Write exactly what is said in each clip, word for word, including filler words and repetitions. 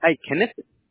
Hi, Kenneth.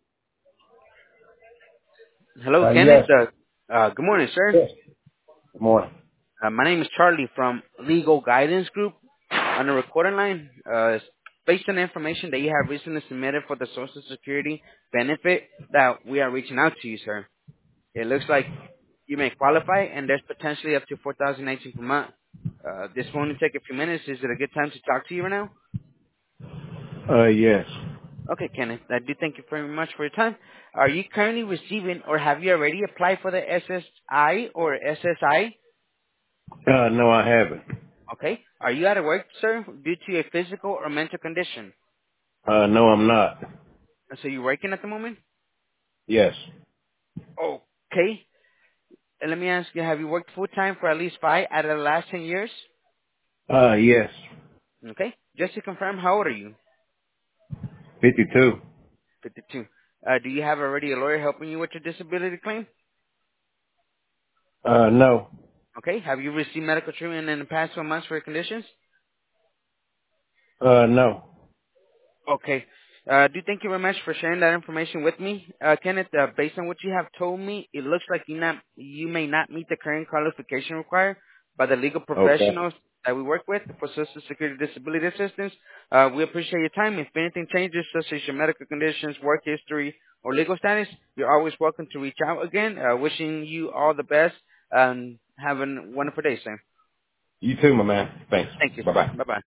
Hello, Uh, Kenneth. yes. Uh, uh, good morning, sir. Yes. Good morning. Uh, my name is Charlie from Legal Guidance Group on the recording line. Uh, based on the information that you have recently submitted for the Social Security benefit that we are reaching out to you, sir. It looks like you may qualify, and there's potentially up to four thousand nineteen per month. Uh, this will only take a few minutes. Is it a good time to talk to you right now? Uh, yes. Okay, Kenneth. I do thank you very much for your time. Are you currently receiving, or have you already applied for the S S I or S S I? Uh, no, I haven't. Okay. Are you out of work, sir, due to a physical or mental condition? Uh, no, I'm not. So you're working at the moment? Yes. Okay. And let me ask you, have you worked full time for at least five out of the last ten years? Uh, yes. Okay. Just to confirm, how old are you? fifty-two. fifty-two. Uh, do you have already a lawyer helping you with your disability claim? Uh, no. Okay. Have you received medical treatment in the past twelve months for your conditions? Uh, no. Okay. Uh, do thank you very much for sharing that information with me. Uh, Kenneth, uh, based on what you have told me, it looks like you not you may not meet the current qualification required by the legal Okay. professionals that we work with for Social Security Disability Assistance. Uh, we appreciate your time. If anything changes, such as your medical conditions, work history, or legal status, you're always welcome to reach out again. Uh, wishing you all the best and have a wonderful day, sir. You too, my man. Thanks. Thank you, sir. Bye-bye. Bye-bye.